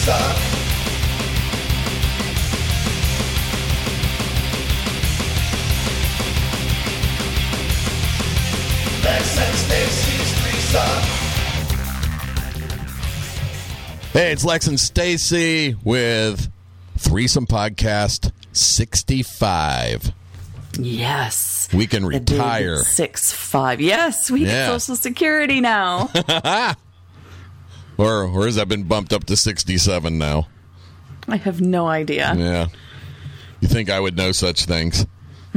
threesome. Lex and Stacy's threesome. Hey, it's Lex and Stacy with Threesome Podcast 65. Yes. We can retire. 6'5". Yes, we get Social Security now. Or has that been bumped up to 67 now? I have no idea. Yeah. You think I would know such things?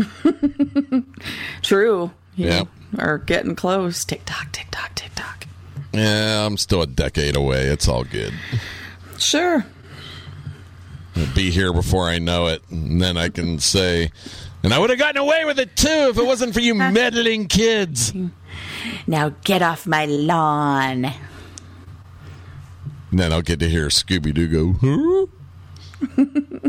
True. Yeah. Are getting close. Tick tock, tick tock, tick tock. Yeah, I'm still a decade away. It's all good. Sure. I'll be here before I know it. And then I can say, and I would have gotten away with it too if it wasn't for you meddling kids. Now get off my lawn. And then I'll get to hear Scooby-Doo go, huh?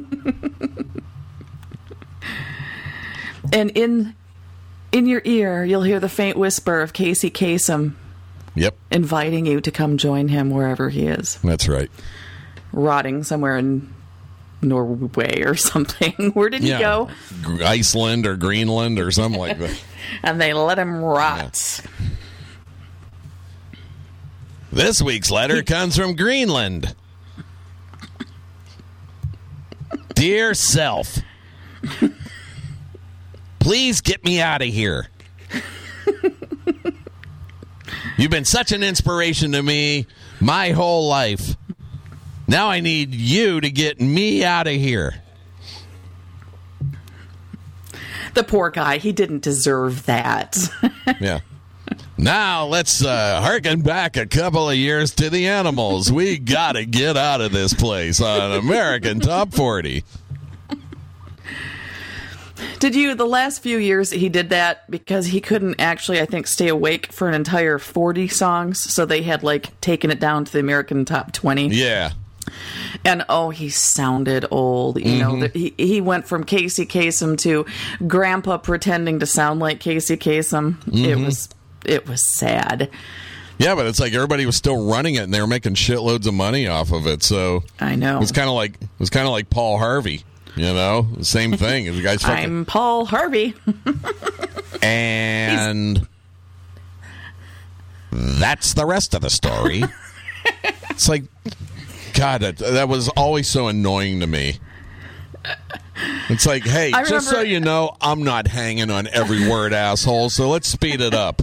And in your ear, you'll hear the faint whisper of Casey Kasem. Yep. Inviting you to come join him wherever he is. That's right. Rotting somewhere in Norway or something. Where did he go? Iceland or Greenland or something like that. And they let him rot. Yeah. This week's letter comes from Greenland. Dear self, please get me out of here. You've been such an inspiration to me my whole life. Now I need you to get me out of here. The poor guy, he didn't deserve that. Yeah. Now let's harken back a couple of years to the animals. We got to get out of this place on American Top 40. The last few years he did that because he couldn't actually, I think, stay awake for an entire 40 songs. So they had, taken it down to the American Top 20. Yeah. And, he sounded old. You know, he went from Casey Kasem to Grandpa pretending to sound like Casey Kasem. Mm-hmm. It was sad. Yeah, but it's like everybody was still running it, and they were making shitloads of money off of it. So I know it was kind of like Paul Harvey. You know, the same thing. The guy's fucking... I'm Paul Harvey. And that's the rest of the story. It's like, God, that was always so annoying to me. It's like, hey, just so you know, I'm not hanging on every word, asshole, so let's speed it up.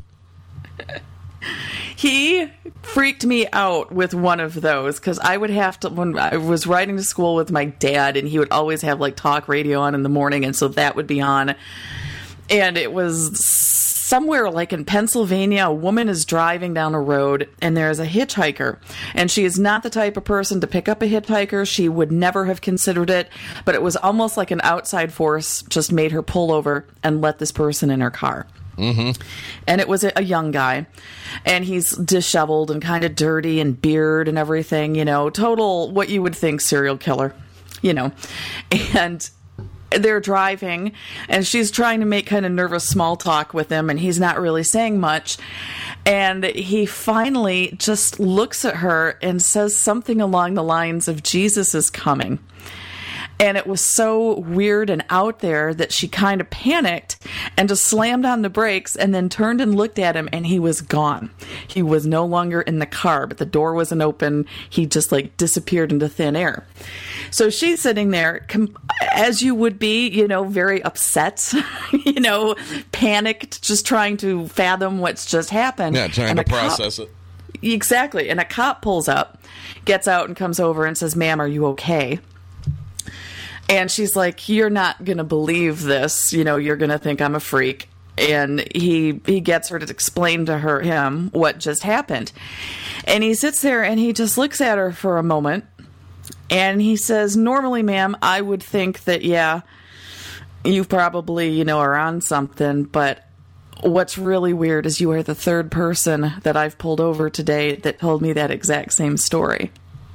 He freaked me out with one of those because I would have to, when I was riding to school with my dad, and he would always have talk radio on in the morning, and so that would be on. And it was somewhere in Pennsylvania, a woman is driving down a road, and there's a hitchhiker. And she is not the type of person to pick up a hitchhiker. She would never have considered it, but it was almost like an outside force just made her pull over and let this person in her car. Mm-hmm. And it was a young guy, and he's disheveled and kind of dirty and beard and everything, total what you would think serial killer, and they're driving, and she's trying to make kind of nervous small talk with him, and he's not really saying much, and he finally just looks at her and says something along the lines of, Jesus is coming. And it was so weird and out there that she kind of panicked and just slammed on the brakes and then turned and looked at him, and he was gone. He was no longer in the car, but the door wasn't open. He just disappeared into thin air. So she's sitting there, as you would be, very upset, panicked, just trying to fathom what's just happened. Yeah, trying to process it. Exactly. And a cop pulls up, gets out and comes over and says, "Ma'am, are you okay?" And she's like, "You're not going to believe this. You're going to think I'm a freak." And he gets her to explain to him what just happened. And he sits there and he just looks at her for a moment. And he says, "Normally, ma'am, I would think that, you probably, are on something. But what's really weird is you are the third person that I've pulled over today that told me that exact same story."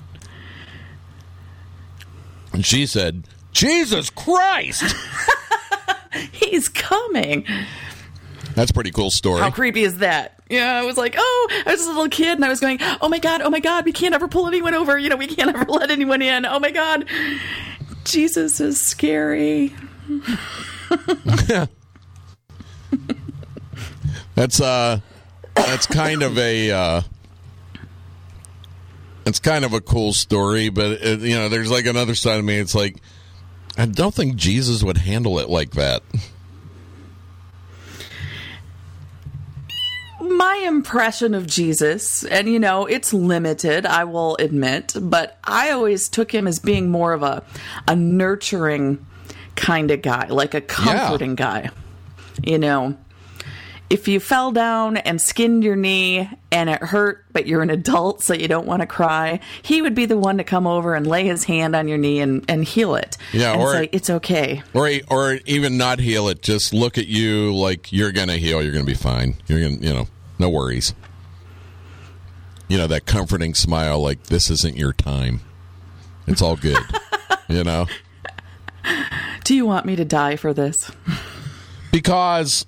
And she said, "Jesus Christ!" He's coming. That's a pretty cool story. How creepy is that? Yeah, I was like, oh, I was just a little kid, and I was going, oh my God, we can't ever pull anyone over. We can't ever let anyone in. Oh my God, Jesus is scary. That's kind of a it's kind of a cool story, but there's like another side of me. It's like, I don't think Jesus would handle it like that. My impression of Jesus, and it's limited, I will admit, but I always took him as being more of a nurturing kind of guy, like a comforting guy. If you fell down and skinned your knee and it hurt, but you're an adult so you don't want to cry, he would be the one to come over and lay his hand on your knee and heal it. Yeah, and or say, it's okay. Or even not heal it, just look at you like you're going to heal, you're going to be fine. You're going to, no worries. That comforting smile, like, this isn't your time. It's all good. Do you want me to die for this? Because...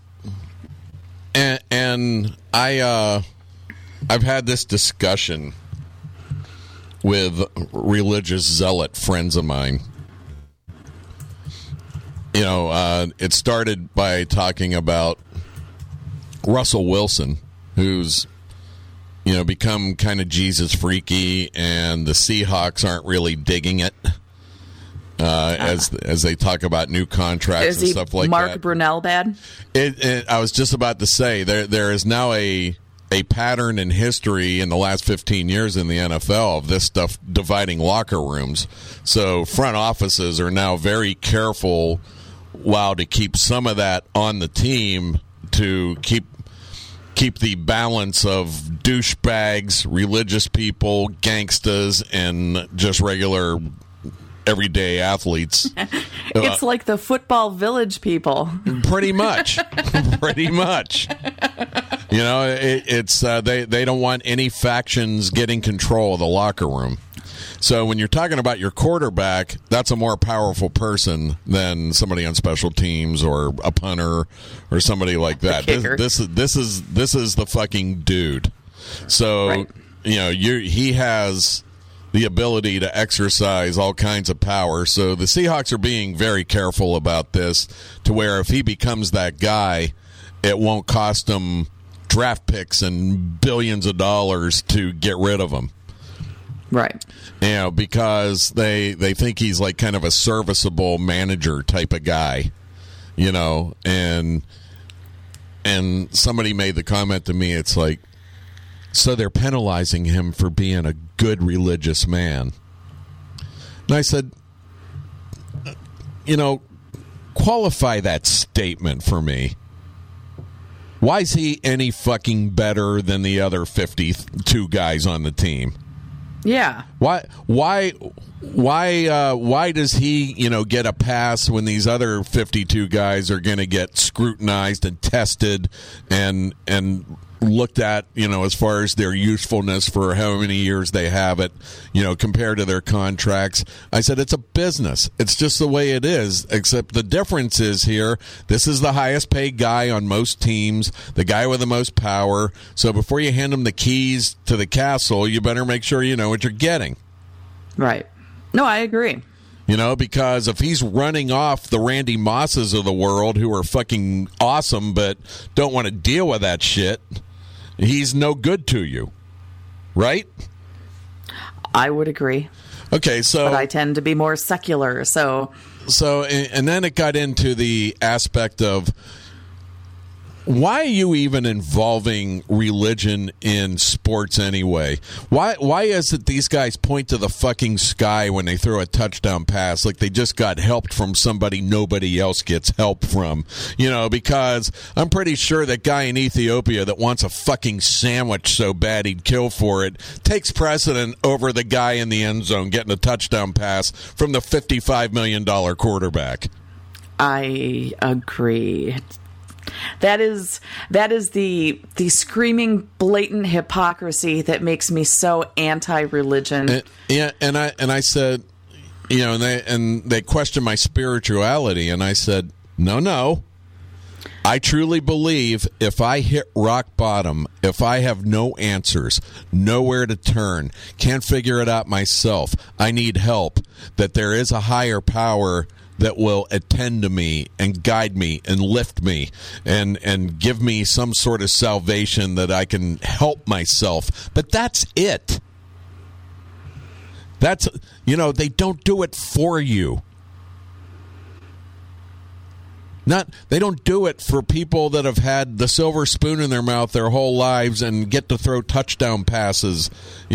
And I've had this discussion with religious zealot friends of mine. It started by talking about Russell Wilson, who's become kind of Jesus freaky, and the Seahawks aren't really digging it. As they talk about new contracts and stuff like Mark that. Brunell bad? I was just about to say, there is now a pattern in history in the last 15 years in the NFL of this stuff dividing locker rooms. So front offices are now very careful, to keep some of that on the team to keep the balance of douchebags, religious people, gangstas, and just regular everyday athletes. It's like the football village people. Pretty much. It's they don't want any factions getting control of the locker room. So when you're talking about your quarterback, that's a more powerful person than somebody on special teams or a punter or somebody like that. This is the fucking dude. So right. He has the ability to exercise all kinds of power. So the Seahawks are being very careful about this, to where if he becomes that guy, it won't cost them draft picks and billions of dollars to get rid of him. Right. Because they think he's like kind of a serviceable manager type of guy, and somebody made the comment to me, it's like, so they're penalizing him for being a good religious man. And I said, qualify that statement for me. Why is he any fucking better than the other 52 guys on the team? Yeah. Why does he, get a pass when these other 52 guys are going to get scrutinized and tested and looked at, as far as their usefulness for how many years they have it, compared to their contracts? I said, it's a business. It's just the way it is, except the difference is here, this is the highest paid guy on most teams, the guy with the most power. So before you hand him the keys to the castle, you better make sure you know what you're getting. Right. No, I agree. Because if he's running off the Randy Mosses of the world, who are fucking awesome but don't want to deal with that shit, he's no good to you, right? I would agree. Okay, so... But I tend to be more secular, so... And then it got into the aspect of, why are you even involving religion in sports anyway? Why is it these guys point to the fucking sky when they throw a touchdown pass like they just got help from somebody nobody else gets help from? Because I'm pretty sure that guy in Ethiopia that wants a fucking sandwich so bad he'd kill for it takes precedent over the guy in the end zone getting a touchdown pass from the $55 million quarterback. I agree. That is the screaming, blatant hypocrisy that makes me so anti-religion. And I said, and they questioned my spirituality, and I said, no. I truly believe if I hit rock bottom, if I have no answers, nowhere to turn, can't figure it out myself, I need help, that there is a higher power that will attend to me and guide me and lift me and give me some sort of salvation that I can help myself. But that's it. That's, they don't do it for you. They don't do it for people that have had the silver spoon in their mouth their whole lives and get to throw touchdown passes.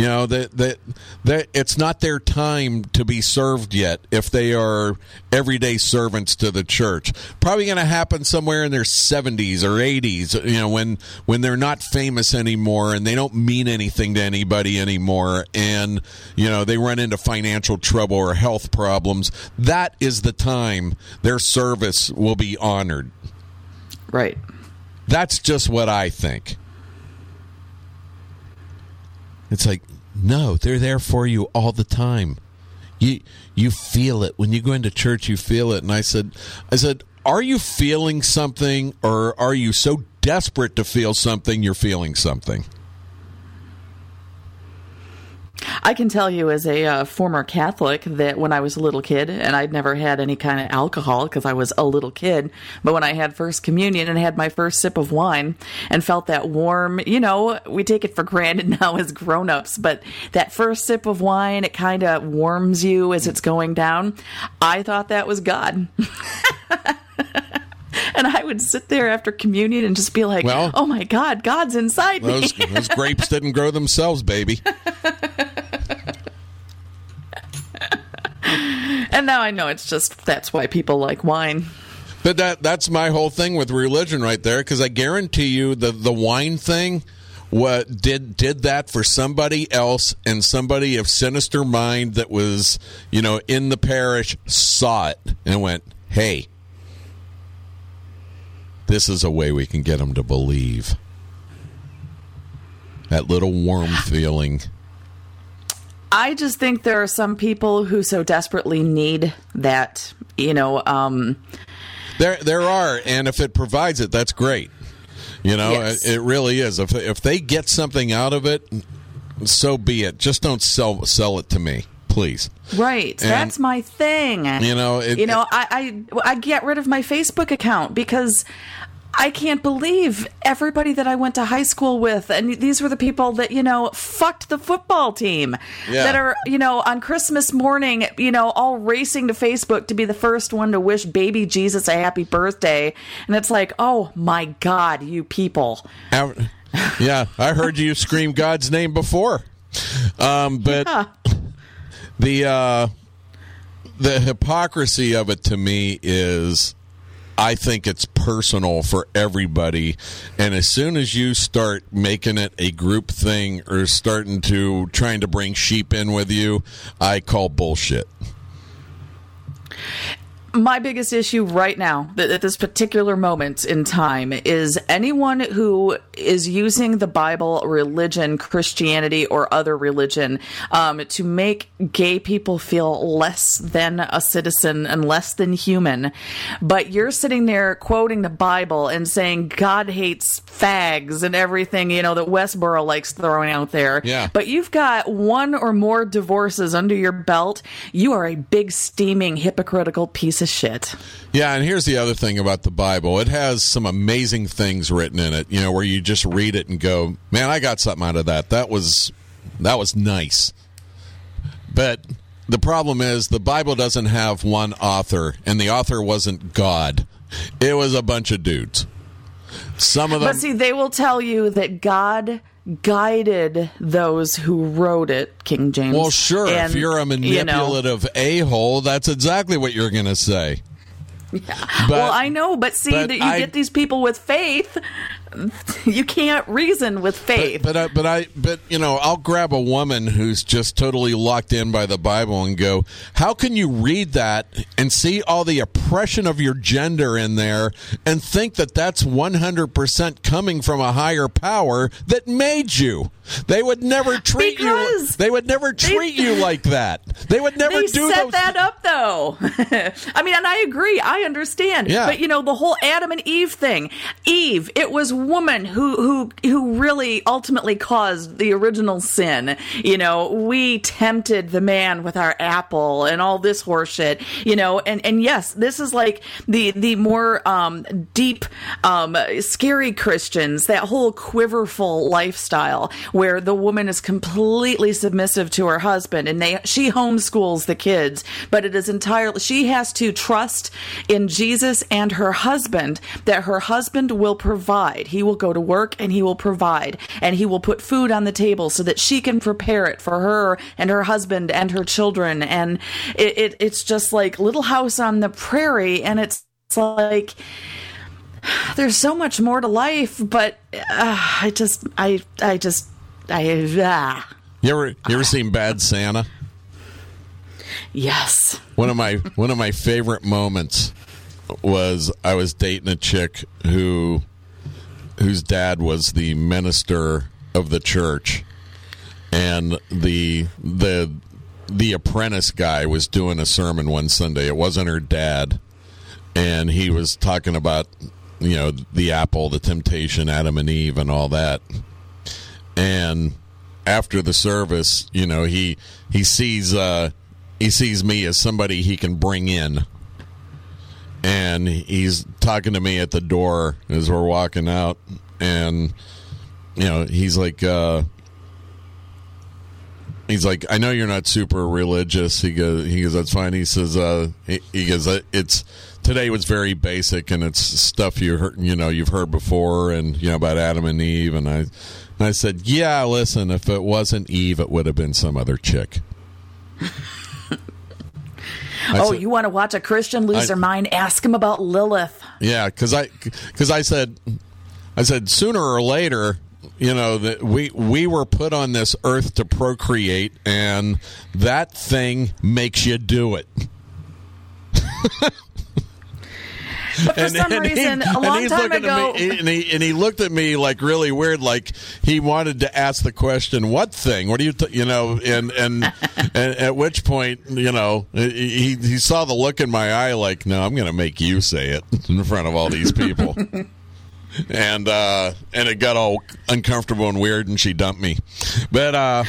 It's not their time to be served yet if they are everyday servants to the church. Probably going to happen somewhere in their 70s or 80s, when they're not famous anymore and they don't mean anything to anybody anymore, and they run into financial trouble or health problems. That is the time their service will be honored. Right. That's just what I think. It's like, no, they're there for you all the time. You feel it. When you go into church, you feel it. And I said, are you feeling something, or are you so desperate to feel something you're feeling something? I can tell you as a former Catholic that when I was a little kid, and I'd never had any kind of alcohol because I was a little kid, but when I had First Communion and had my first sip of wine and felt that warm, we take it for granted now as grown-ups, but that first sip of wine, it kind of warms you as it's going down. I thought that was God. And I would sit there after communion and just be like, oh my God, God's inside me. Those grapes didn't grow themselves, baby. And now I know that's why people like wine. But that's my whole thing with religion right there, because I guarantee you the wine thing did that for somebody else, and somebody of sinister mind that was, in the parish saw it and went, hey, this is a way we can get them to believe. That little warm feeling. I just think there are some people who so desperately need that, There are, and if it provides it, that's great. Yes. It really is. If they get something out of it, so be it. Just don't sell it to me, please. Right. And that's my thing. I get rid of my Facebook account because I can't believe everybody that I went to high school with, and these were the people that, fucked the football team, that are, on Christmas morning, all racing to Facebook to be the first one to wish baby Jesus a happy birthday. And it's like, oh my God, you people. Yeah, I heard you scream God's name before. But the hypocrisy of it to me is, I think it's personal for everybody, and as soon as you start making it a group thing or trying to bring sheep in with you, I call bullshit. My biggest issue right now, at this particular moment in time, is anyone who is using the Bible, religion, Christianity, or other religion to make gay people feel less than a citizen and less than human. But you're sitting there quoting the Bible and saying God hates fags and everything, that Westboro likes throwing out there. Yeah. But you've got one or more divorces under your belt. You are a big, steaming, hypocritical piece of shit. Yeah, and here's the other thing about the Bible. It has some amazing things written in it, where you just read it and go, man, I got something out of that. That was nice. But the problem is the Bible doesn't have one author, and the author wasn't God. It was a bunch of dudes. Some of them... But see, they will tell you that God guided those who wrote it, King James. Well, sure. And, if you're a manipulative a-hole, that's exactly what you're going to say. Yeah. Well, I know, but see that you get these people with faith You can't reason with faith. But I'll grab a woman who's just totally locked in by the Bible and go, how can you read that and see all the oppression of your gender in there and think that that's 100% coming from a higher power that made you? They would never treat you. They would never treat you like that. They would never do set that up, though. I mean, and I agree. I understand. Yeah. But the whole Adam and Eve thing. Eve, it was woman who really ultimately caused the original sin. We tempted the man with our apple and all this horseshit. And yes, this is like the more deep, scary Christians. That whole quiverful lifestyle, where the woman is completely submissive to her husband and she homeschools the kids, but it is entirely, she has to trust in Jesus and her husband, that her husband will provide. He will go to work and he will provide, and he will put food on the table so that she can prepare it for her and her husband and her children. And it's just like Little House on the Prairie, and it's like, there's so much more to life, but You ever seen Bad Santa? Yes. One of my favorite moments was I was dating a chick whose dad was the minister of the church, and the apprentice guy was doing a sermon one Sunday. It wasn't her dad, and he was talking about the apple, the temptation, Adam and Eve, and all that. And after the service, he sees me as somebody he can bring in, and he's talking to me at the door as we're walking out, and he's like, I know you're not super religious. He goes, that's fine. He says, he goes, today was very basic, and it's stuff you've heard before, and about Adam and Eve. And I said, yeah, listen, if it wasn't Eve, it would have been some other chick. You want to watch a Christian lose their mind? Ask him about Lilith. Yeah, because I said sooner or later, that we were put on this earth to procreate, and that thing makes you do it. But for some reason, a long time ago, he looked at me like really weird, like he wanted to ask the question, "What thing? What do you and at which point, he saw the look in my eye, like, no, I'm going to make you say it in front of all these people, and it got all uncomfortable and weird, and she dumped me, but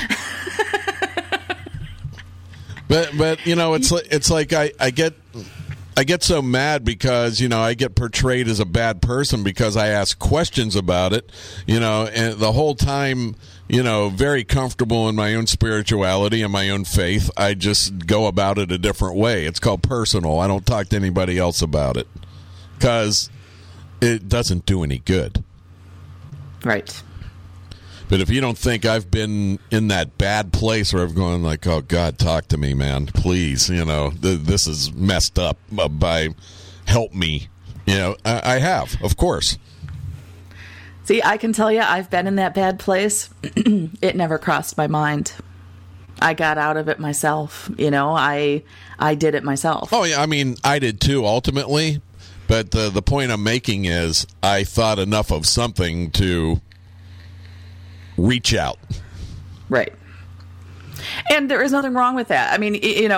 it's like I get so mad because, I get portrayed as a bad person because I ask questions about it, and the whole time, very comfortable in my own spirituality and my own faith. I just go about it a different way. It's called personal. I don't talk to anybody else about it because it doesn't do any good. Right. But if you don't think I've been in that bad place where I've gone like, oh, God, talk to me, man, please, this is messed up by help me. I have, of course. See, I can tell you I've been in that bad place. It never crossed my mind. I got out of it myself. I did it myself. Oh, yeah, I mean, I did too, ultimately. But the point I'm making is I thought enough of something to reach out. Right. And there is nothing wrong with that. I mean,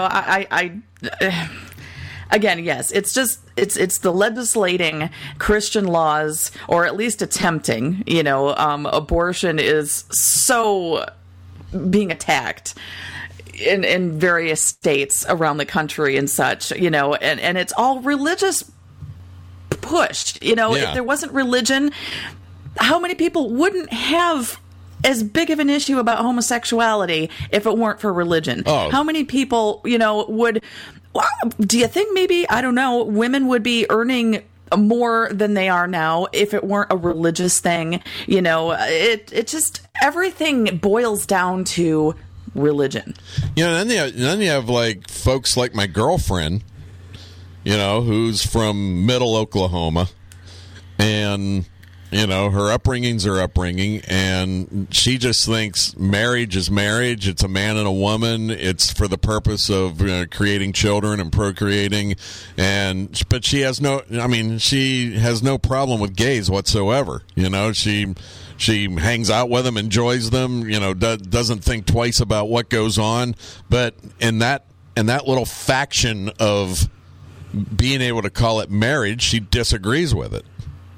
again, yes, it's just, it's the legislating Christian laws, or at least attempting, abortion is so being attacked in various states around the country and such, and it's all religious pushed, Yeah. If there wasn't religion, how many people wouldn't have as big of an issue about homosexuality if it weren't for religion? Oh. How many people, would, do you think maybe, I don't know, women would be earning more than they are now if it weren't a religious thing? It just, everything boils down to religion. Then you have like folks like my girlfriend, who's from Middle Oklahoma, and her upbringing's her upbringing, and she just thinks marriage is marriage. It's a man and a woman. It's for the purpose of creating children and procreating, but she has no problem with gays whatsoever. She hangs out with them, enjoys them, doesn't think twice about what goes on. But in that little faction of being able to call it marriage, she disagrees with it.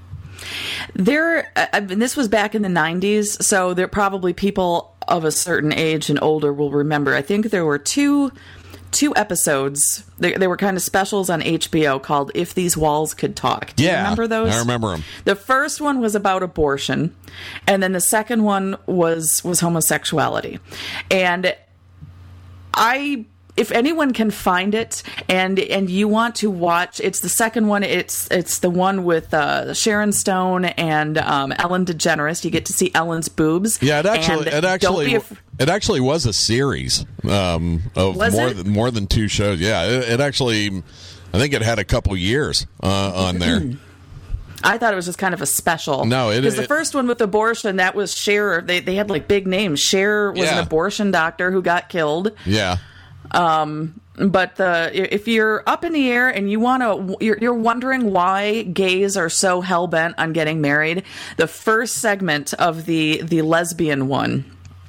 This was back in the 90s, so there probably people of a certain age and older will remember. I think there were two episodes. They were kind of specials on HBO called If These Walls Could Talk. Do you remember those? I remember them. The first one was about abortion, and then the second one was homosexuality. And if anyone can find it and you want to watch, it's the second one. It's the one with Sharon Stone and Ellen DeGeneres. You get to see Ellen's boobs. Yeah, it actually was a series of more than two shows. Yeah, it actually, I think it had a couple years on there. I thought it was just kind of a special. No, because the first one with abortion, that was Cher. They had like big names. Cher was an abortion doctor who got killed. Yeah. But if you're up in the air and you're wondering why gays are so hell bent on getting married, the first segment of the lesbian one,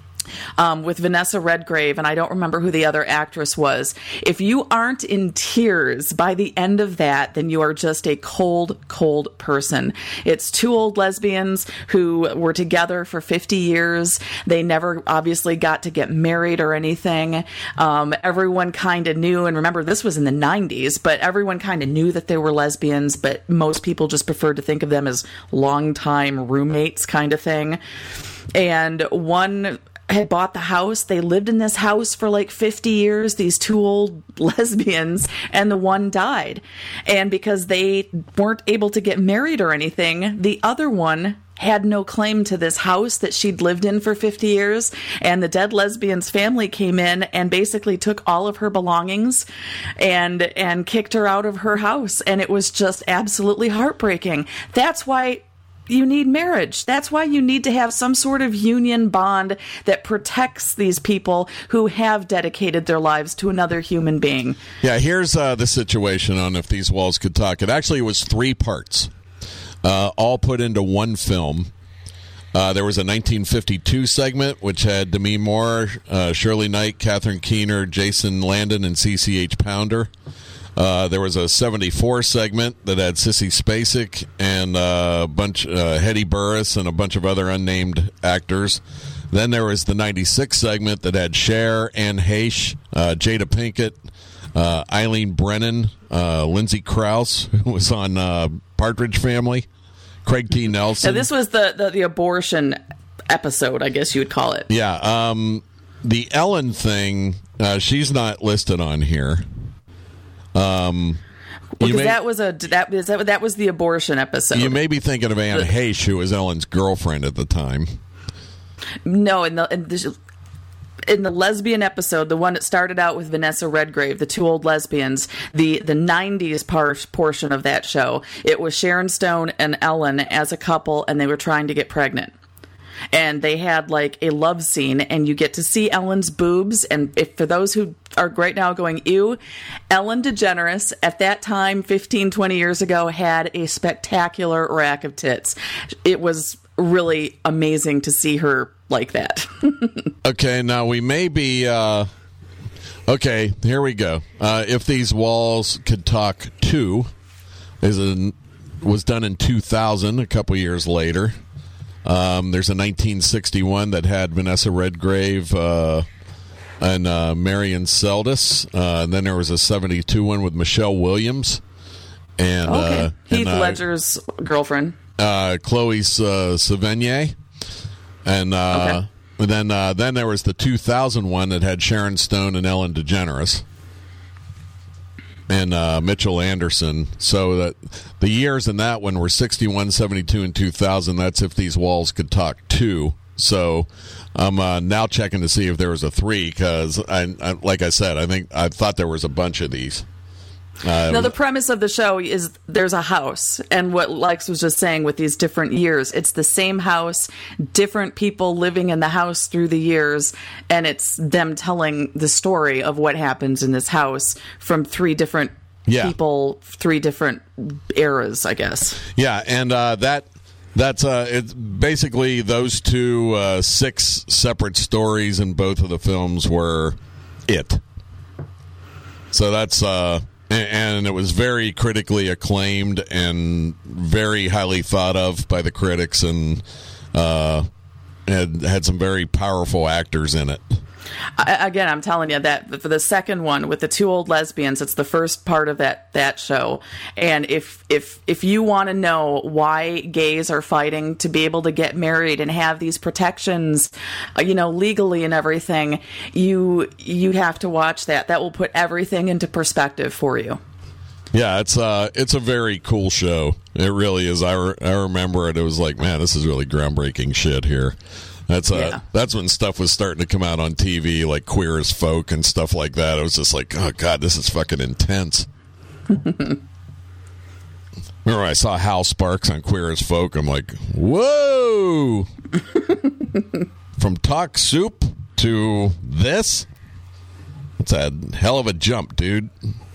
with Vanessa Redgrave, and I don't remember who the other actress was. If you aren't in tears by the end of that, then you are just a cold, cold person. It's two old lesbians who were together for 50 years. They never obviously got to get married or anything. Everyone kind of knew, and remember, this was in the 90s, but everyone kind of knew that they were lesbians, but most people just preferred to think of them as longtime roommates kind of thing. And one had bought the house. They lived in this house for like 50 years, these two old lesbians, and the one died. And because they weren't able to get married or anything, the other one had no claim to this house that she'd lived in for 50 years. And the dead lesbian's family came in and basically took all of her belongings and kicked her out of her house. And it was just absolutely heartbreaking. That's why you need marriage. That's why you need to have some sort of union bond that protects these people who have dedicated their lives to another human being. Yeah, here's the situation on If These Walls Could Talk. It actually was 3 parts, all put into one film. There was a 1952 segment, which had Demi Moore, Shirley Knight, Catherine Keener, Jason Landon, and CCH Pounder. There was a 74 segment that had Sissy Spacek and a bunch, Hetty Burris and a bunch of other unnamed actors. Then there was the 96 segment that had Cher, Anne Heche, Jada Pinkett, Eileen Brennan, Lindsay Krause, who was on Partridge Family, Craig T. Nelson. So this was the abortion episode, I guess you would call it. Yeah. The Ellen thing, she's not listed on here. Because that was the abortion episode. You may be thinking of Anne Heche, who was Ellen's girlfriend at the time. No, in the lesbian episode, the one that started out with Vanessa Redgrave, the two old lesbians, the 90s portion of that show, it was Sharon Stone and Ellen as a couple, and they were trying to get pregnant. And they had like a love scene, and you get to see Ellen's boobs. And if for those who are right now going, ew, Ellen DeGeneres at that time, 15, 20 years ago, had a spectacular rack of tits. It was really amazing to see her like that. Okay, now we may be... okay, here we go. If These Walls Could Talk 2 was done in 2000, a couple years later. There's a 1961 that had Vanessa Redgrave and Marion Seldes. And then there was a 72 one with Michelle Williams. And Heath Ledger's girlfriend. Chloe Sevigny. And then there was the 2000 one that had Sharon Stone and Ellen DeGeneres. And Mitchell Anderson. So that the years in that one were 61, 72, and 2000. That's If These Walls Could Talk 2. So I'm now checking to see if there was a 3, because like I said, I thought there was a bunch of these. Now, the premise of the show is there's a house, and what Lex was just saying with these different years, it's the same house, different people living in the house through the years, and it's them telling the story of what happens in this house from three different people, three different eras, I guess. Yeah, and that's it's basically those two 6 separate stories in both of the films were it. So that's and it was very critically acclaimed and very highly thought of by the critics, and had some very powerful actors in it. Again, I'm telling you that for the second one with the 2 old lesbians, it's the first part of that show. And if you want to know why gays are fighting to be able to get married and have these protections, legally and everything, you have to watch that. That will put everything into perspective for you. Yeah, it's a very cool show. It really is. I remember it. It was like, man, this is really groundbreaking shit here. That's when stuff was starting to come out on TV, like Queer as Folk and stuff like that. It was just like, oh god, this is fucking intense. Remember I saw Hal Sparks on Queer as Folk? I'm like, whoa! From Talk Soup to this? That's a hell of a jump, dude.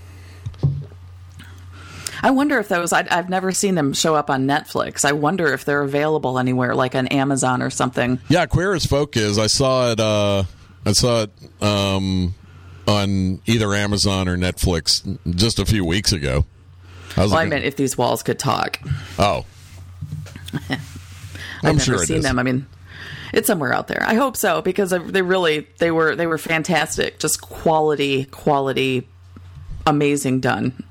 I wonder if those, I've never seen them show up on Netflix. I wonder if they're available anywhere, like on Amazon or something. Yeah, Queer as Folk is. I saw it on either Amazon or Netflix just a few weeks ago. I meant if these walls could talk. Oh. I've never seen them. I mean, it's somewhere out there. I hope so, because they were fantastic. Just quality, amazing done.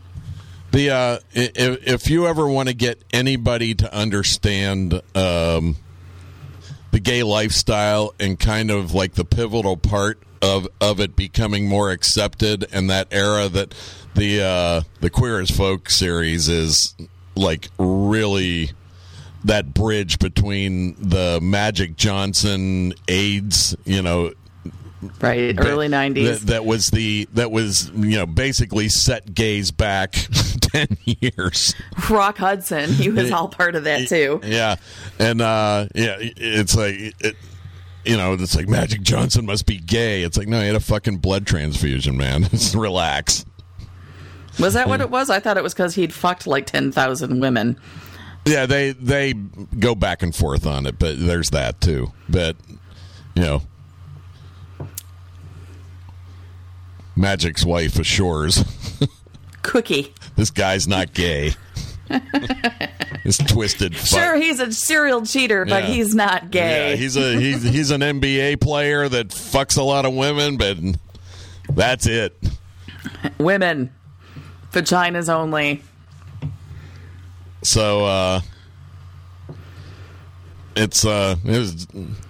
If you ever want to get anybody to understand the gay lifestyle and kind of like the pivotal part of it becoming more accepted, and that era that the Queer as Folk series is like really that bridge between the Magic Johnson AIDS, right, early 90s. That was basically set gays back 10 years. Rock Hudson, he was all part of that too. Yeah, and it's like it's like Magic Johnson must be gay. It's like, no, he had a fucking blood transfusion, man. Just relax. Was that what it was? I thought it was because he'd fucked like 10,000 women. Yeah, they go back and forth on it, but there's that too. But Magic's wife assures Cookie, this guy's not gay. This twisted fuck. Sure, he's a serial cheater, but he's not gay. Yeah, he's an NBA player that fucks a lot of women, but that's it. Women, vaginas only. So it was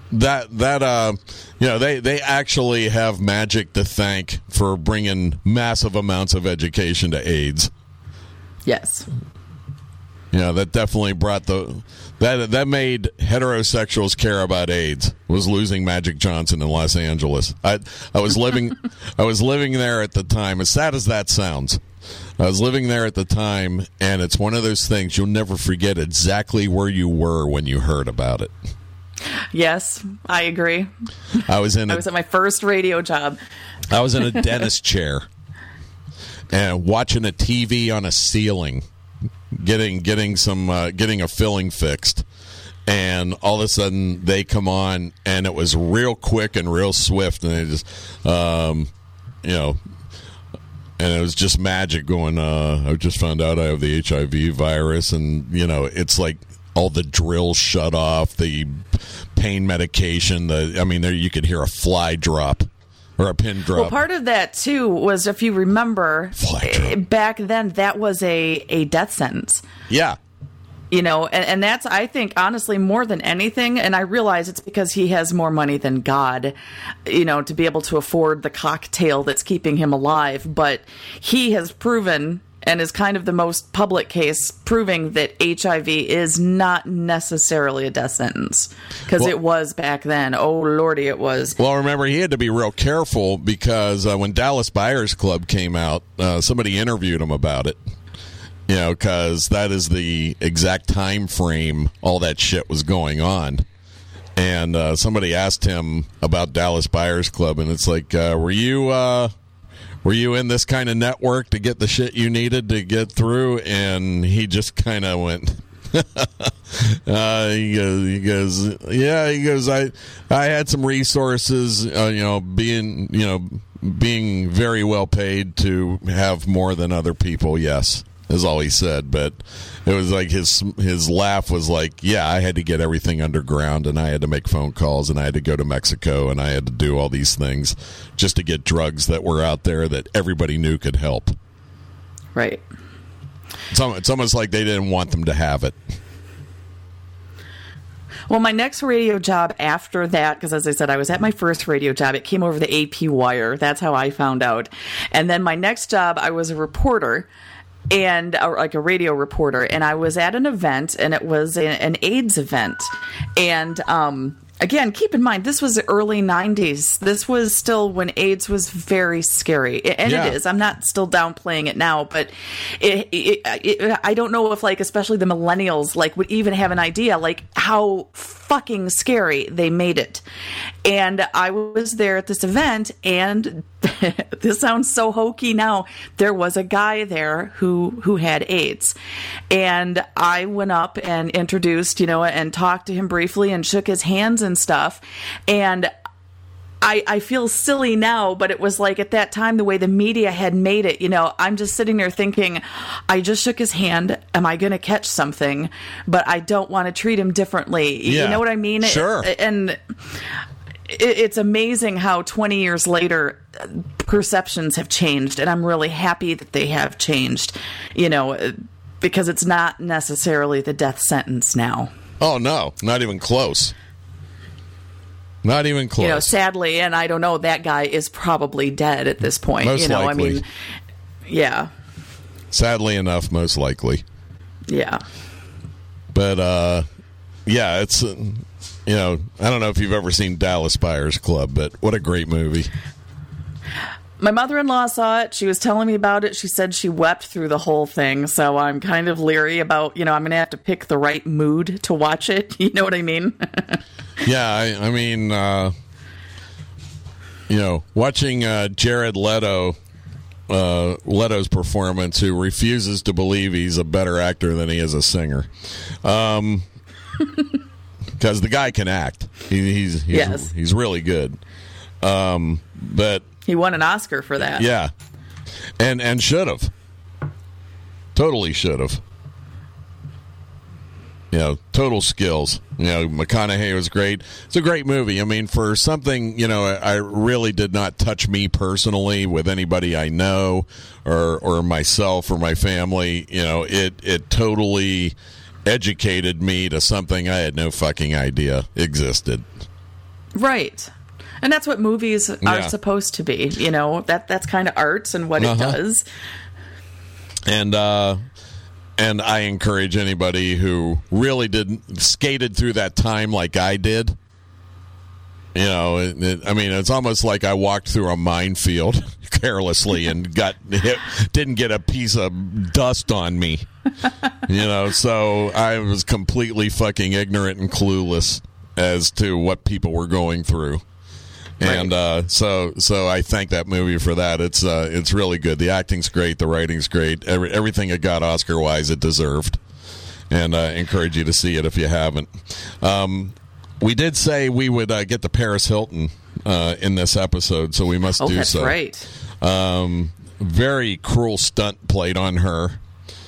they actually have Magic to thank for bringing massive amounts of education to AIDS. Yes. Yeah, that definitely brought that made heterosexuals care about AIDS. Was losing Magic Johnson in Los Angeles. I was living there at the time. As sad as that sounds, I was living there at the time, and it's one of those things you'll never forget exactly where you were when you heard about it. Yes, I agree. I was at my first radio job. I was in a dentist chair and watching a TV on a ceiling, getting a filling fixed, and all of a sudden they come on, and it was real quick and real swift, and they just and it was just Magic going, I just found out I have the HIV virus, and it's like all the drills shut off, the pain medication, there you could hear a fly drop or a pin drop. Well, part of that too was, if you remember, back then that was a death sentence. Yeah. And that's, I think, honestly, more than anything, and I realize it's because he has more money than God, to be able to afford the cocktail that's keeping him alive, but he has proven and is kind of the most public case proving that HIV is not necessarily a death sentence, because it was back then. Oh, Lordy, it was. Well, remember, he had to be real careful because when Dallas Buyers Club came out, somebody interviewed him about it. You know, because that is the exact time frame all that shit was going on. And somebody asked him about Dallas Buyers Club, and it's like, were you in this kind of network to get the shit you needed to get through? And he just kind of went, he goes, yeah, he goes, I had some resources, being very well paid to have more than other people. Yes, is all he said. But it was like his laugh was like, yeah, I had to get everything underground, and I had to make phone calls, and I had to go to Mexico, and I had to do all these things just to get drugs that were out there that everybody knew could help. Right. It's almost like they didn't want them to have it. Well, my next radio job after that, because as I said, I was at my first radio job. It came over the AP wire. That's how I found out. And then my next job, I was a reporter, and like a radio reporter, and I was at an event, and it was an AIDS event. And again, keep in mind, this was the early 90s. This was still when AIDS was very scary. And it is. I'm not still downplaying it now, but I don't know if, like, especially the millennials, like, would even have an idea, like, how fucking scary they made it. And I was there at this event, and this sounds so hokey now. There was a guy there who had AIDS. And I went up and introduced, and talked to him briefly and shook his hands and stuff. And I feel silly now, but it was like at that time, the way the media had made it, I'm just sitting there thinking, I just shook his hand. Am I going to catch something? But I don't want to treat him differently. Yeah. You know what I mean? Sure. And it's amazing how 20 years later, perceptions have changed. And I'm really happy that they have changed, because it's not necessarily the death sentence now. Oh, no, not even close. Not even close. Sadly, and I don't know, that guy is probably dead at this point. Most likely. I mean, yeah. Sadly enough, most likely. Yeah. But, yeah, it's, I don't know if you've ever seen Dallas Buyers Club, but what a great movie. My mother-in-law saw it. She was telling me about it. She said she wept through the whole thing. So I'm kind of leery about, I'm going to have to pick the right mood to watch it. You know what I mean? Yeah, I mean, watching Jared Leto's performance, who refuses to believe he's a better actor than he is a singer. Because the guy can act. He's really good. But he won an Oscar for that. Yeah. And should have. Totally should have. Total skills. McConaughey was great. It's a great movie. I mean, for something, I really did not touch me personally with anybody I know or myself or my family. It totally educated me to something I had no fucking idea existed. Right. And that's what movies are supposed to be. That's kind of art and what it does. And I encourage anybody who really skated through that time like I did. It's almost like I walked through a minefield carelessly and didn't get a piece of dust on me. So I was completely fucking ignorant and clueless as to what people were going through. And so I thank that movie for that. It's really good. The acting's great. The writing's great. Everything it got Oscar-wise, it deserved. And I encourage you to see it if you haven't. We did say we would get to Paris Hilton in this episode, so we must do so. That's right. Very cruel stunt played on her.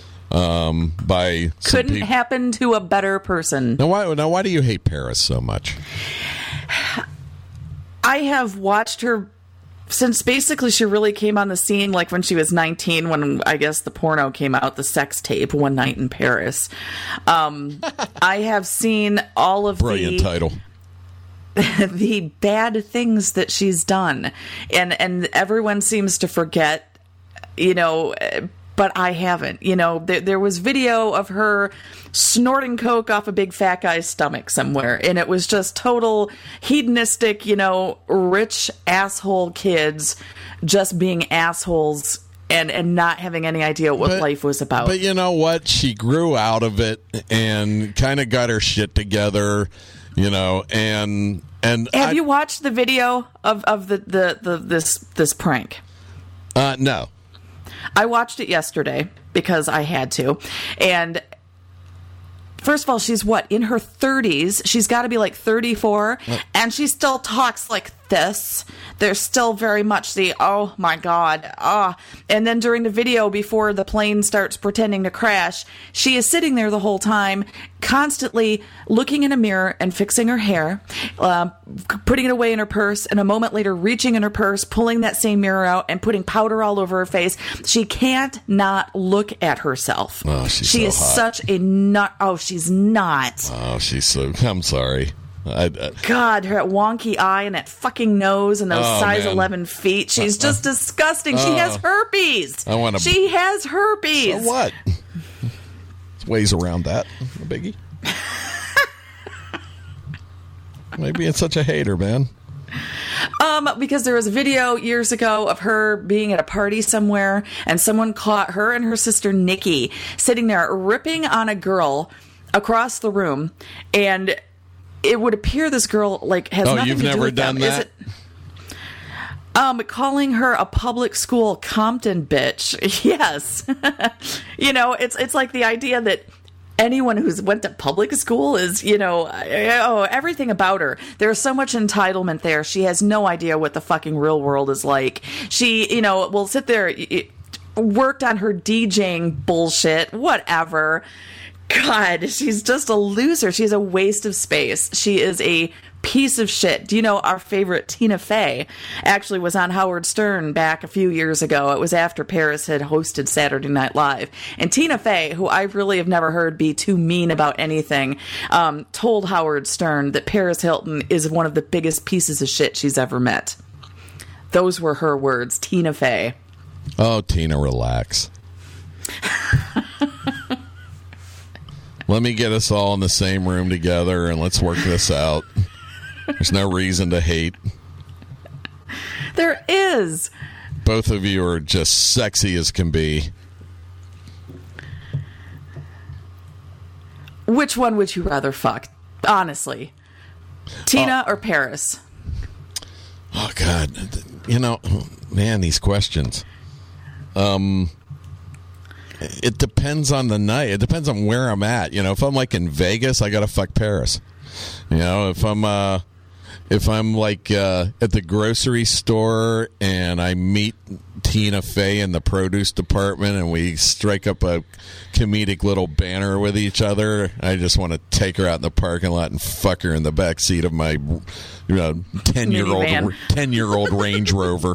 By couldn't happen to a better person. Now why do you hate Paris so much? I have watched her since basically she really came on the scene, like when she was 19, when I guess the porno came out, the sex tape, One Night in Paris. I have seen all of Brilliant title. the bad things that she's done. And everyone seems to forget, but I haven't. You know, there was video of her snorting coke off a big fat guy's stomach somewhere, and it was just total hedonistic, you know, rich asshole kids just being assholes and not having any idea what life was about. But you know what? She grew out of it and kind of got her shit together, you know, and have you watched the video of this prank? No. I watched it yesterday because I had to. And first of all, she's in her 30s. She's got to be like 34. And she still talks like this. There's still very much the, oh my God. And then during the video, before the plane starts pretending to crash, she is sitting there the whole time, constantly looking in a mirror and fixing her hair, putting it away in her purse, and a moment later reaching in her purse, pulling that same mirror out and putting powder all over her face. She can't not look at herself. Oh, she is hot. Such a nut. Oh, she's not. Oh, she's so, I'm sorry. God, her wonky eye and that fucking nose and those size 11 feet. She's just disgusting. She has herpes. She has herpes. So what? Ways around that. A biggie. Maybe it's such a hater, man. Because there was a video years ago of her being at a party somewhere, and someone caught her and her sister Nikki sitting there ripping on a girl across the room, and it would appear this girl has nothing you've to do never with done them. that? Calling her a public school Compton bitch. Yes. You know, it's like the idea that anyone who's went to public school is, you know, everything about her. There's so much entitlement there. She has no idea what the fucking real world is like. She, you know, will sit there, worked on her DJing bullshit, whatever. God, she's just a loser. She's a waste of space. She is a piece of shit. Do you know our favorite Tina Fey actually was on Howard Stern back a few years ago? It was after Paris had hosted Saturday Night Live. And Tina Fey, who I really have never heard be too mean about anything, told Howard Stern that Paris Hilton is one of the biggest pieces of shit she's ever met. Those were her words, Tina Fey. Oh, Tina, relax. Let me get us all in the same room together and let's work this out. There's no reason to hate. There is. Both of you are just sexy as can be. Which one would you rather fuck? Honestly. Tina or Paris? Oh, God. You know, man, these questions. It depends on the night. It depends on where I'm at. You know, if I'm like in Vegas, I gotta fuck Paris. You know, if I'm like at the grocery store and I meet Tina Fey in the produce department and we strike up a comedic little banner with each other, I just want to take her out in the parking lot and fuck her in the back seat of my 10-year-old Range Rover.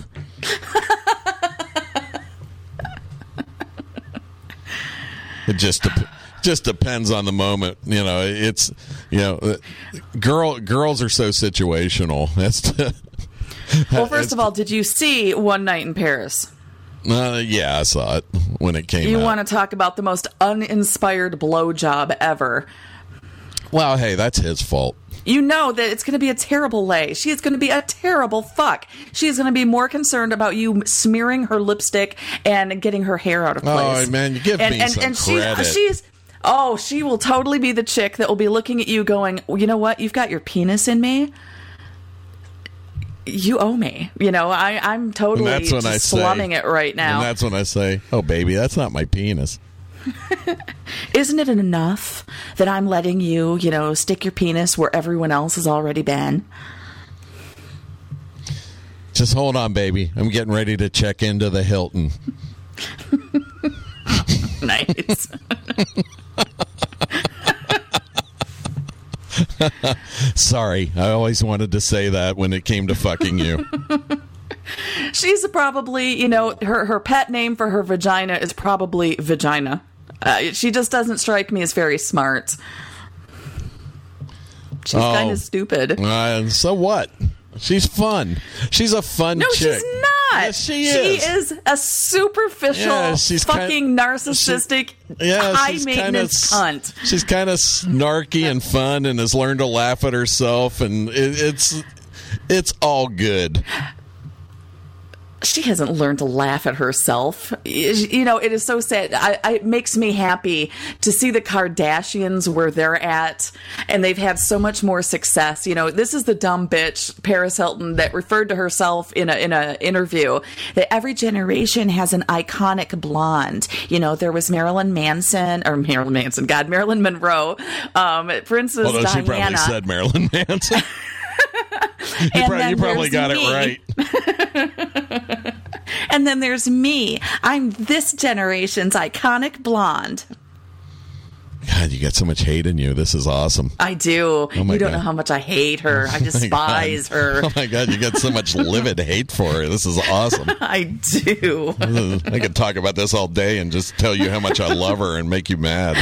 It just depends on the moment. You know, it's, you know, girls are so situational. Well, first of all, did you see One Night in Paris? Yeah, I saw it when it came out. You want to talk about the most uninspired blowjob ever. Well, hey, that's his fault. You know that it's going to be a terrible lay. She is going to be a terrible fuck. She is going to be more concerned about you smearing her lipstick and getting her hair out of place. Oh, man, you give me some credit. She will totally be the chick that will be looking at you going, well, you know what? You've got your penis in me. You owe me. You know, I'm totally just slumming it right now. And that's when I say, oh, baby, that's not my penis. Isn't it enough that I'm letting you, you know, stick your penis where everyone else has already been? Just hold on, baby. I'm getting ready to check into the Hilton. Nice. Sorry, I always wanted to say that when it came to fucking you. She's probably, you know, her pet name for her vagina is probably Vagina. She just doesn't strike me as very smart. She's kind of stupid. So what? She's fun. She's a fun chick. No, she's Yes, she is. She is a superficial, fucking narcissistic, high-maintenance cunt. She's kind of snarky and fun and has learned to laugh at herself, and it's all good. She hasn't learned to laugh at herself. You know, it is so sad. It makes me happy to see the Kardashians where they're at, and they've had so much more success. You know, this is the dumb bitch, Paris Hilton, that referred to herself in a interview that every generation has an iconic blonde. You know, there was Marilyn Monroe, Princess Diana. She probably said Marilyn Manson. You probably got it right. And then there's me. I'm this generation's iconic blonde. God, you got so much hate in you. This is awesome. I do. You don't know how much I hate her. I despise her. Oh my God, you got so much livid hate for her. This is awesome. I do. I could talk about this all day and just tell you how much I love her and make you mad.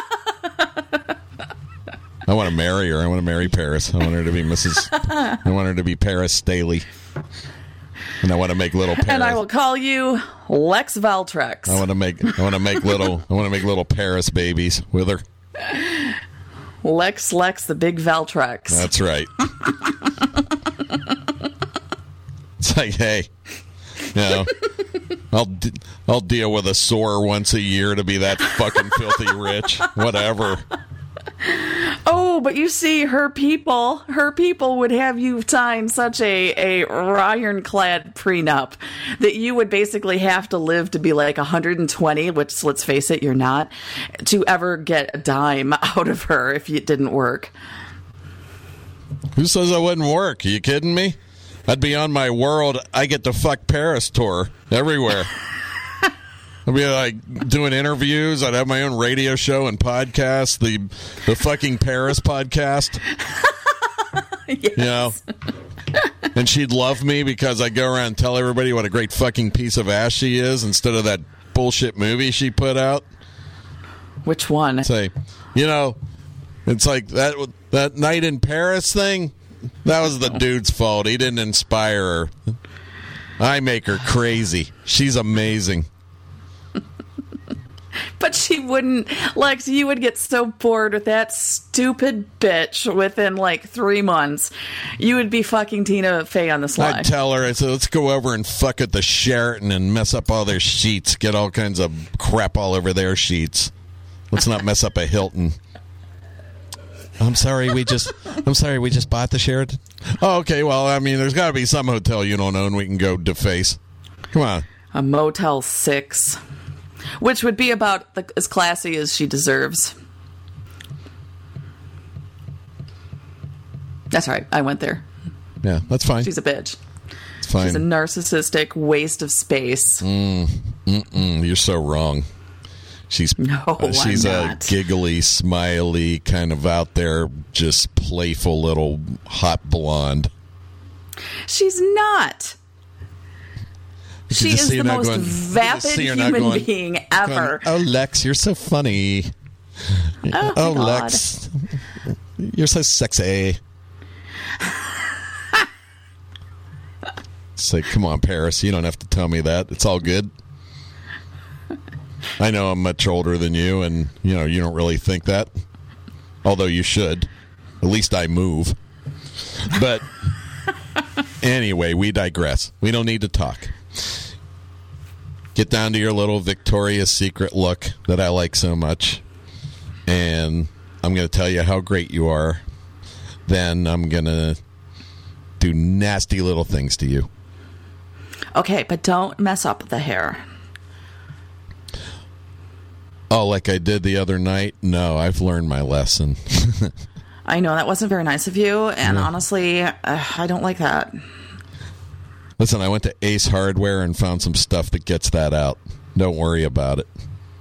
I want to marry her. I want to marry Paris. I want her to be I want her to be Paris Staley. And I want to make little Paris. And I will call you Lex Valtrex. I want to make little Paris babies with her. Lex the big Valtrex. That's right. It's like, hey, you know, I'll deal with a sore once a year to be that fucking filthy rich. Whatever. Oh, but you see, her people would have you sign such a ironclad prenup that you would basically have to live to be like 120, which, let's face it, you're not, to ever get a dime out of her if it didn't work. Who says I wouldn't work? Are you kidding me? I'd be on my World I Get to Fuck Paris tour everywhere. I'd be like doing interviews. I'd have my own radio show and podcast, the fucking Paris podcast. Yes. You know? And she'd love me because I go around and tell everybody what a great fucking piece of ass she is instead of that bullshit movie she put out. Which one? Say, you know, it's like that Night in Paris thing. That was the dude's fault. He didn't inspire her. I make her crazy. She's amazing. But she wouldn't, Lex, you would get so bored with that stupid bitch within like 3 months. You would be fucking Tina Fey on the sly. I'd tell her, I said, let's go over and fuck at the Sheraton and mess up all their sheets. Get all kinds of crap all over their sheets. Let's not mess up a Hilton. I'm sorry, we just bought the Sheraton. Oh, okay, well, I mean, there's got to be some hotel you don't own we can go deface. Come on. A Motel 6. Which would be about as classy as she deserves. That's right. I went there. Yeah, that's fine. She's a bitch. It's fine. She's a narcissistic waste of space. You're so wrong. She's a giggly, smiley, kind of out there, just playful little hot blonde. She's not. She is the most vapid human being ever. Oh, Lex, you're so funny. Oh, Lex, you're so sexy. It's like, come on, Paris, you don't have to tell me that. It's all good. I know I'm much older than you, and you know you don't really think that. Although you should. At least I move. But anyway, we digress. We don't need to talk. Get down to your little Victoria's Secret look that I like so much. And I'm going to tell you how great you are. Then I'm going to do nasty little things to you. Okay, but don't mess up the hair. Oh, like I did the other night? No, I've learned my lesson. I know, that wasn't very nice of you. And honestly, I don't like that. Listen, I went to Ace Hardware and found some stuff that gets that out. Don't worry about it.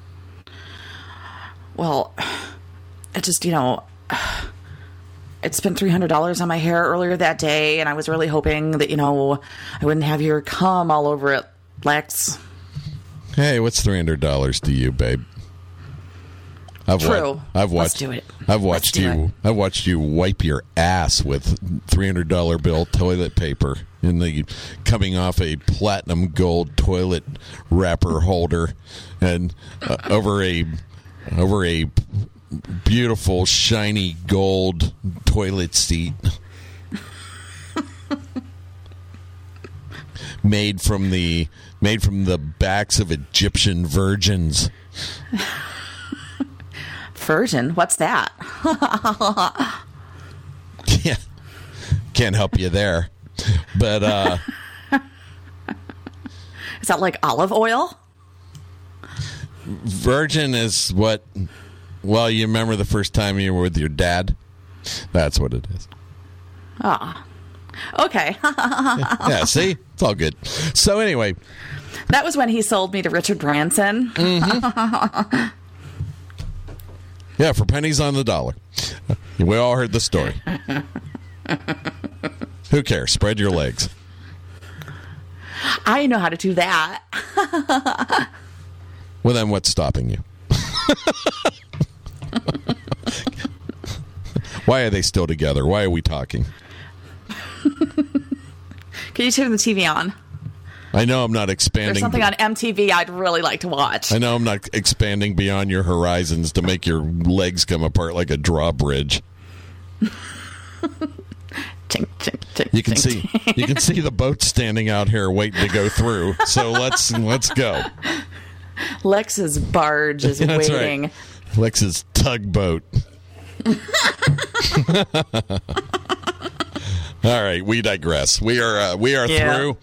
Well, it just, you know, I spent $300 on my hair earlier that day, and I was really hoping that, you know, I wouldn't have your cum all over it, Lex. Hey, what's $300 to you, babe? I've Let's watched. do it. I've watched you wipe your ass with $300 bill toilet paper coming off a platinum gold toilet wrapper holder, and over a beautiful shiny gold toilet seat made from the backs of Egyptian virgins. Virgin? What's that? Yeah, can't help you there. But is that like olive oil? Virgin is what? Well, you remember the first time you were with your dad? That's what it is. Ah, okay. Yeah, see, it's all good. So anyway, that was when he sold me to Richard Branson. Mm-hmm. Yeah, for pennies on the dollar. We all heard the story. Who cares? Spread your legs. I know how to do that. Well, then what's stopping you? Why are they still together? Why are we talking? Can you turn the TV on? I know I'm not expanding. There's something on MTV I'd really like to watch. I know I'm not expanding beyond your horizons to make your legs come apart like a drawbridge. Chink, chink, chink, You can chink. see the boat standing out here waiting to go through. So let's go. Lex's barge is That's waiting. right. Lex's tugboat. All right, we digress. We are through.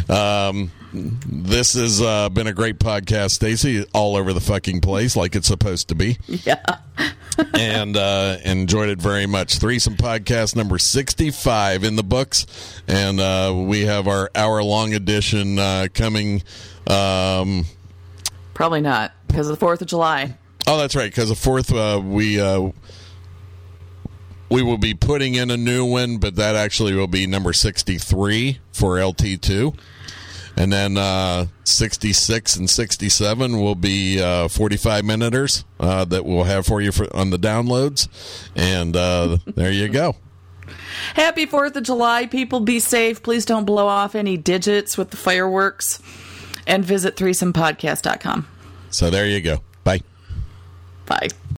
This has been a great podcast, Stacey. All over the fucking place, like it's supposed to be. Yeah. And enjoyed it very much. Threesome podcast number 65 in the books, and we have our hour-long edition coming. Probably not, because of the 4th of July. Oh, that's right, because the 4th, we will be putting in a new one, but that actually will be number 63 for LT2. And then 66 and 67 will be 45-minuters that we'll have for you on the downloads. And there you go. Happy 4th of July, people. Be safe. Please don't blow off any digits with the fireworks. And visit threesomepodcast.com. So there you go. Bye. Bye.